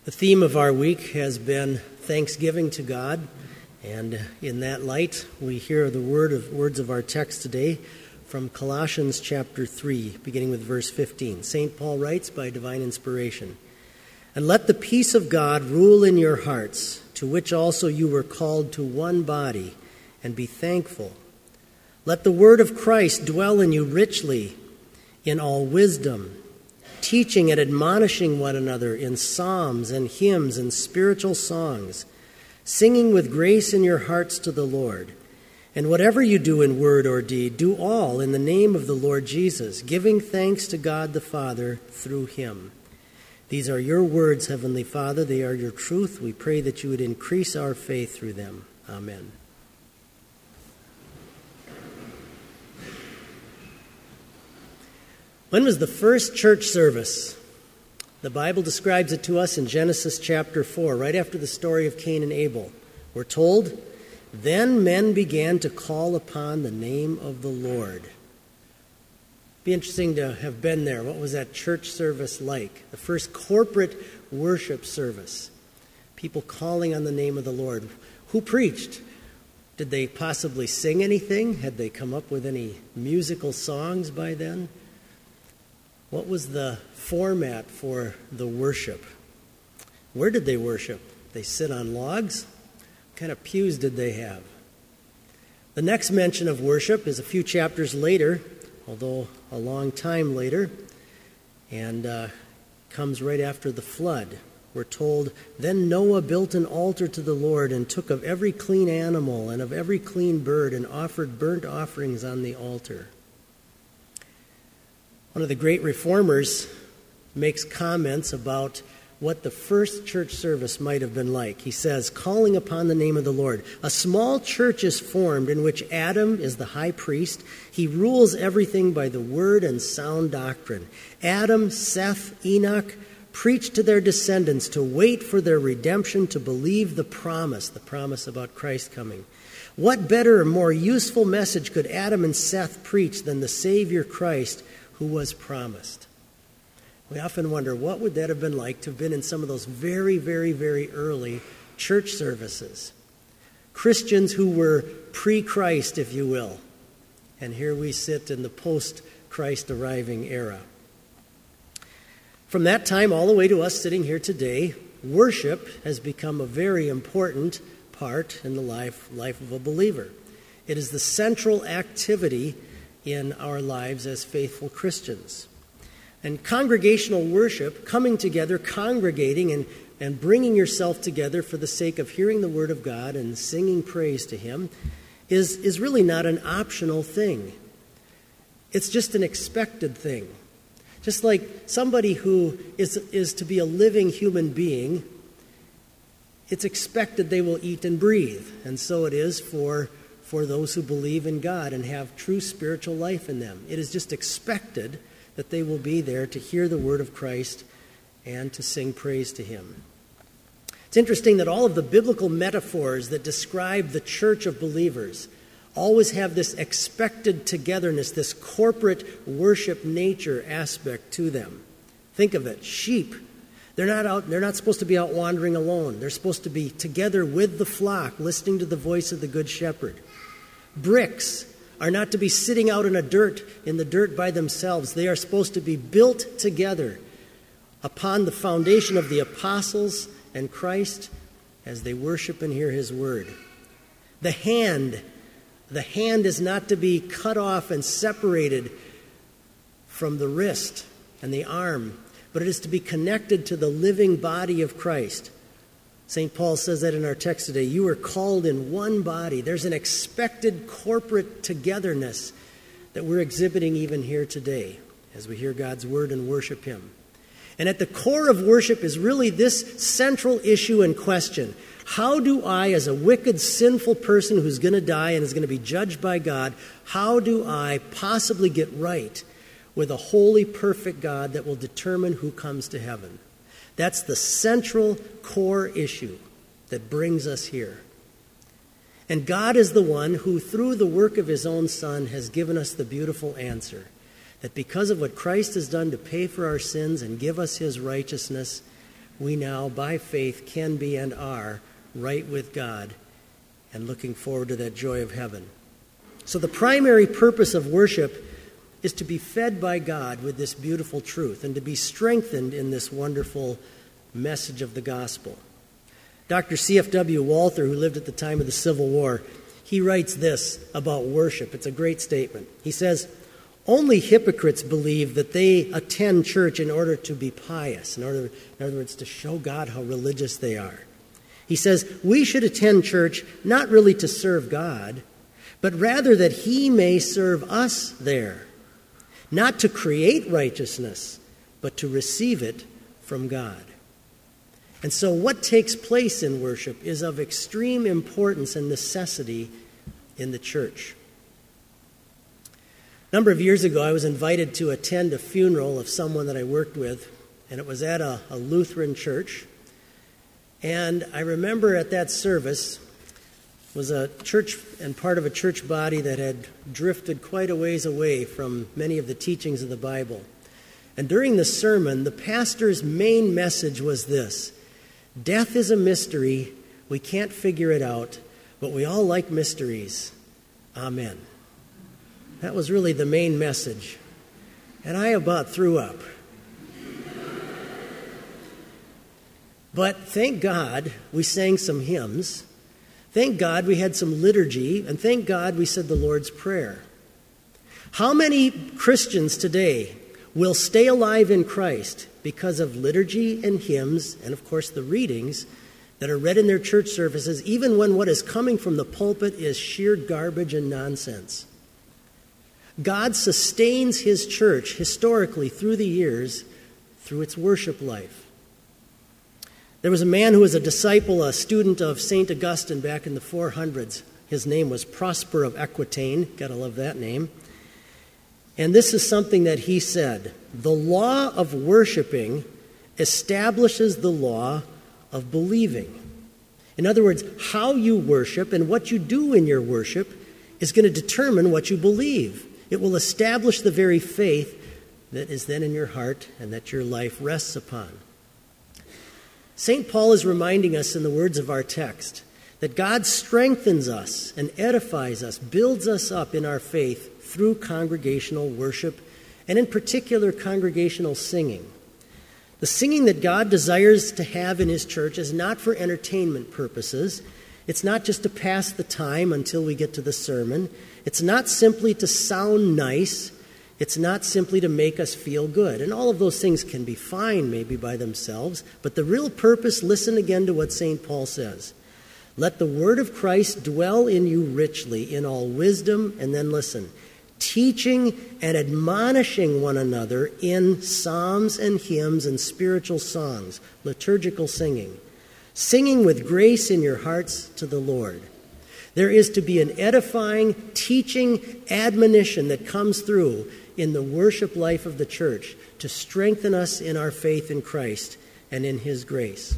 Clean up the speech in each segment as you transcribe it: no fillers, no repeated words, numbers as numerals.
The theme of our week has been thanksgiving to God, and in that light, we hear the words of our text today from Colossians chapter 3, beginning with verse 15. St. Paul writes by divine inspiration, "And let the peace of God rule in your hearts, to which also you were called to one body, and be thankful. Let the word of Christ dwell in you richly in all wisdom, teaching and admonishing one another in psalms and hymns and spiritual songs, singing with grace in your hearts to the Lord. And whatever you do in word or deed, do all in the name of the Lord Jesus, giving thanks to God the Father through him. These are your words, Heavenly Father. They are your truth. We pray that you would increase our faith through them. Amen." When was the first church service? The Bible describes it to us in Genesis chapter 4, right after the story of Cain and Abel. We're told, "Then men began to call upon the name of the Lord." Be interesting to have been there. What was that church service like? The first corporate worship service. People calling on the name of the Lord. Who preached? Did they possibly sing anything? Had they come up with any musical songs by then? What was the format for the worship? Where did they worship? They sit on logs? What kind of pews did they have? The next mention of worship is a few chapters later, although a long time later, and comes right after the flood. We're told, "Then Noah built an altar to the Lord and took of every clean animal and of every clean bird and offered burnt offerings on the altar." One of the great reformers makes comments about what the first church service might have been like. He says, "Calling upon the name of the Lord. A small church is formed in which Adam is the high priest. He rules everything by the word and sound doctrine. Adam, Seth, Enoch preached to their descendants to wait for their redemption, to believe the promise about Christ coming. What better or more useful message could Adam and Seth preach than the Savior Christ who was promised?" We often wonder, what would that have been like to have been in some of those very, very, very early church services? Christians who were pre-Christ, if you will. And here we sit in the post-Christ arriving era. From that time all the way to us sitting here today, worship has become a very important part in the life of a believer. It is the central activity in our lives as faithful Christians. And congregational worship, coming together, congregating, and bringing yourself together for the sake of hearing the Word of God and singing praise to Him, is really not an optional thing. It's just an expected thing. Just like somebody who is to be a living human being, it's expected they will eat and breathe. And so it is for those who believe in God and have true spiritual life in them. It is just expected that they will be there to hear the word of Christ and to sing praise to him. It's interesting that all of the biblical metaphors that describe the church of believers always have this expected togetherness, this corporate worship nature aspect to them. Think of it, sheep. They're not supposed to be out wandering alone. They're supposed to be together with the flock, listening to the voice of the good shepherd. Bricks are not to be sitting out in the dirt by themselves. They are supposed to be built together upon the foundation of the apostles and Christ as they worship and hear his word. The hand is not to be cut off and separated from the wrist and the arm, but it is to be connected to the living body of Christ. St. Paul says that in our text today. You are called in one body. There's an expected corporate togetherness that we're exhibiting even here today as we hear God's word and worship him. And at the core of worship is really this central issue and question. How do I, as a wicked, sinful person who's going to die and is going to be judged by God, how do I possibly get right with a holy, perfect God that will determine who comes to heaven? That's the central core issue that brings us here. And God is the one who, through the work of his own Son, has given us the beautiful answer. That because of what Christ has done to pay for our sins and give us his righteousness, we now, by faith, can be and are right with God and looking forward to that joy of heaven. So the primary purpose of worship is to be fed by God with this beautiful truth and to be strengthened in this wonderful message of the gospel. Dr. C.F.W. Walther, who lived at the time of the Civil War, he writes this about worship. It's a great statement. He says, "Only hypocrites believe that they attend church in order to be pious, in other words, to show God how religious they are." He says, "We should attend church not really to serve God, but rather that He may serve us there, not to create righteousness, but to receive it from God." And so what takes place in worship is of extreme importance and necessity in the church. A number of years ago, I was invited to attend a funeral of someone that I worked with, and it was at a Lutheran church. And I remember at that service was a church and part of a church body that had drifted quite a ways away from many of the teachings of the Bible. And during the sermon, the pastor's main message was this: death is a mystery. We can't figure it out, but we all like mysteries. Amen. That was really the main message. And I about threw up. But thank God we sang some hymns. Thank God we had some liturgy. And thank God we said the Lord's Prayer. How many Christians today will stay alive in Christ because of liturgy and hymns and, of course, the readings that are read in their church services, even when what is coming from the pulpit is sheer garbage and nonsense? God sustains His church historically through the years through its worship life. There was a man who was a disciple, a student of St. Augustine back in the 400s. His name was Prosper of Aquitaine. Gotta love that name. And this is something that he said: "The law of worshiping establishes the law of believing." In other words, how you worship and what you do in your worship is going to determine what you believe. It will establish the very faith that is then in your heart and that your life rests upon. St. Paul is reminding us in the words of our text that God strengthens us and edifies us, builds us up in our faith through congregational worship, and in particular, congregational singing. The singing that God desires to have in His church is not for entertainment purposes. It's not just to pass the time until we get to the sermon. It's not simply to sound nice. It's not simply to make us feel good. And all of those things can be fine maybe by themselves, but the real purpose, listen again to what St. Paul says: "Let the word of Christ dwell in you richly in all wisdom," and then listen, "teaching and admonishing one another in psalms and hymns and spiritual songs," liturgical singing, "singing with grace in your hearts to the Lord." There is to be an edifying, teaching admonition that comes through in the worship life of the church to strengthen us in our faith in Christ and in His grace.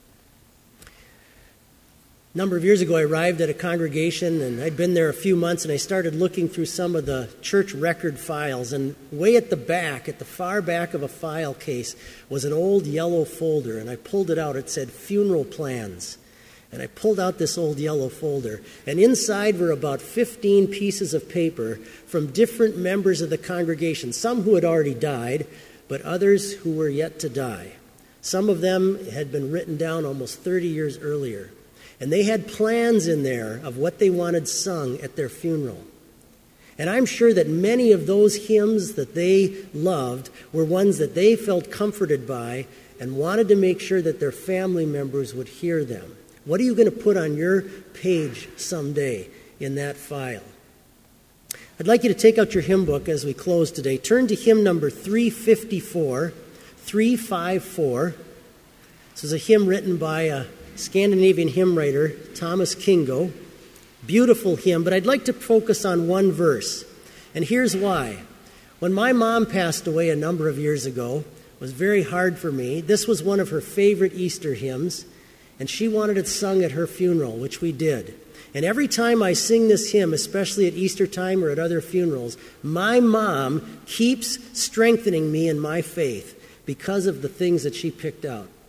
A number of years ago, I arrived at a congregation, and I'd been there a few months, and I started looking through some of the church record files, and way at the back, at the far back of a file case, was an old yellow folder, and I pulled it out. It said funeral plans. And I pulled out this old yellow folder, and inside were about 15 pieces of paper from different members of the congregation, some who had already died, but others who were yet to die. Some of them had been written down almost 30 years earlier. And they had plans in there of what they wanted sung at their funeral. And I'm sure that many of those hymns that they loved were ones that they felt comforted by and wanted to make sure that their family members would hear them. What are you going to put on your page someday in that file? I'd like you to take out your hymn book as we close today. Turn to hymn number 354, 354. This is a hymn written by a Scandinavian hymn writer, Thomas Kingo. Beautiful hymn, but I'd like to focus on one verse. And here's why. When my mom passed away a number of years ago, it was very hard for me. This was one of her favorite Easter hymns, and she wanted it sung at her funeral, which we did. And every time I sing this hymn, especially at Easter time or at other funerals, my mom keeps strengthening me in my faith because of the things that she picked out.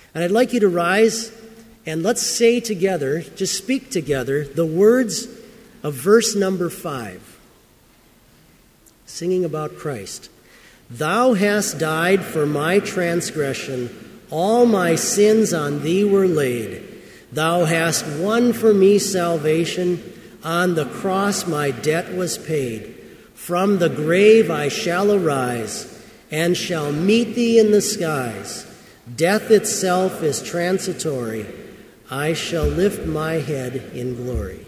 And I'd like you to rise and let's say together, just speak together, the words of verse number 5, singing about Christ. Thou hast died for my transgression, all my sins on thee were laid. Thou hast won for me salvation, on the cross my debt was paid. From the grave I shall arise, and shall meet thee in the skies. Death itself is transitory. I shall lift my head in glory.